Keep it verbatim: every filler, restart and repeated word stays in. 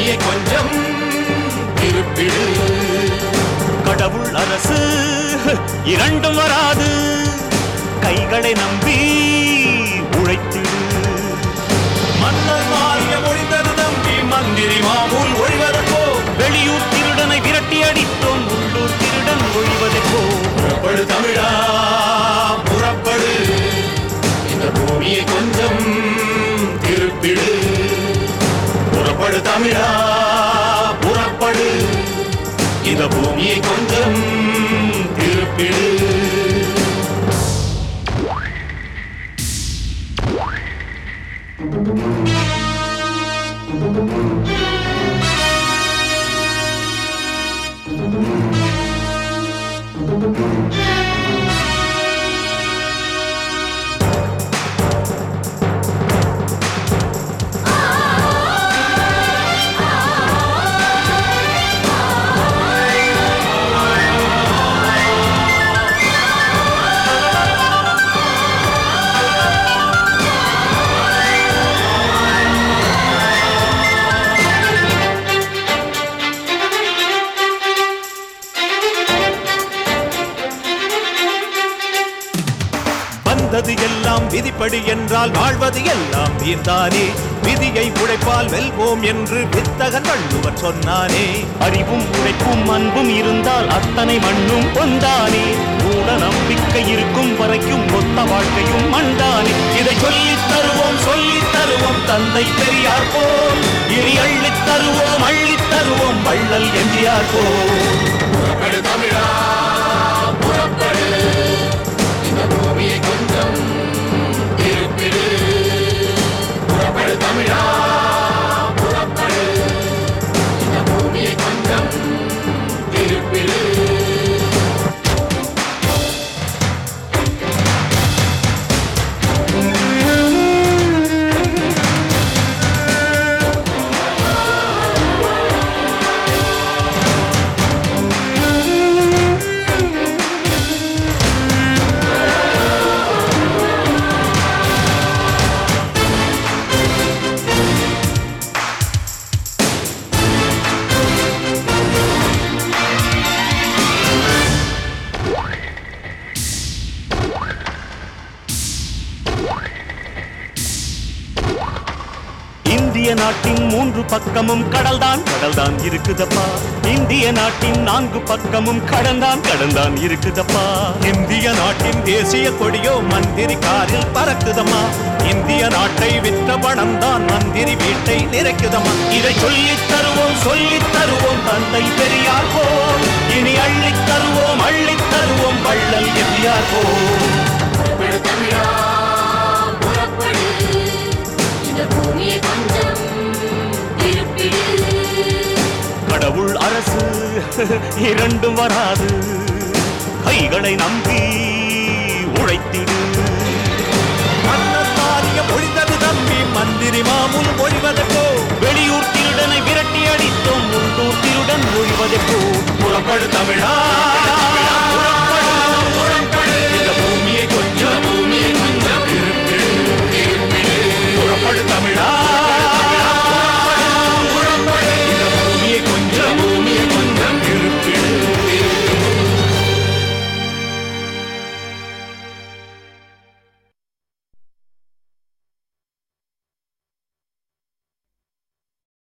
பூமியை கொஞ்சம் திருப்பிடு. கடவுள் அரசு இரண்டும் வராது, கைகளை நம்பி உழைத்திடு. மன்னர் மாறிய ஒழிந்தது நம்பி மந்திரி மாமூல் ஒழிவதற்கோ, வெளியூர் திருடனை விரட்டி அடித்தோம் உள்ளூர் திருடன் ஒழிவதற்கோ. புறப்படு தமிழா புறப்படு, இந்த பூமியை கொஞ்சம் திருப்பிடு. புறப்படு தமிழா புறப்படு, இந்த பூமியை கொஞ்சம் திருப்பிடு. வந்தது எல்லாம் விதிப்படி என்றால் வாழ்வது எல்லாம் வீர்தானே. விதியை உழைப்பால் வெல்வோம் என்று வித்தகன் வள்ளுவர் சொன்னானே. அறிவும் உழைப்பும் அன்பும் இருந்தால் அத்தனை மண்ணும் பொந்தானே. மூட நம்பிக்கை இருக்கும் வரைக்கும் மொத்த வாழ்க்கையும் மண்டானே. இதை சொல்லித் தருவோம் சொல்லித் தருவோம் தந்தை பெரியார் போல், இனி அள்ளித் தருவோம் அள்ளித் தருவோம் வள்ளல் எம்ஜிஆர் போல். புறப்படு தமிழா புறப்படு, இந்த பூமியை கொஞ்சம் திருப்பிடு. புறப்படு தமிழா புறப்படு, இந்த பூமியை கொஞ்சம் திருப்பிடு. இந்திய நாட்டின் மூன்று பக்கமும் கடல்தான் கடல்தான் இருக்குதப்பா. இந்திய நாட்டின் நான்கு பக்கமும் கடல்தான் கடல்தான் இருக்குதப்பா. இந்திய நாட்டின் தேசிய கொடியோ மந்திரி காரில் பறக்குதம்மா. இந்திய நாட்டை விற்ற பணம் தான் மந்திரி வீட்டை நிறைக்குதம்மா. இதை சொல்லித் தருவோம் சொல்லித் தருவோம் தந்தை பெரியார் போல், இனி அள்ளித் தருவோம் அள்ளித் தருவோம் வள்ளல் எம்ஜிஆர் போல். புறப்படு தமிழா புறப்படு, இந்த பூமியை கொஞ்சம் திருப்பிடு. கடவுள் அரசு இரண்டும் வராது, கைகளை நம்பி உழைத்திடு. மன்னர் மாறிய ஒழிந்தது நம்பி மந்திரி மாமூல் ஒழிவதற்கோ, வெளியூர் திருடனை விரட்டி அடித்தோம் உள்ளூர் திருடன் ஒழிவதற்கோ. புறப்படு தமிழா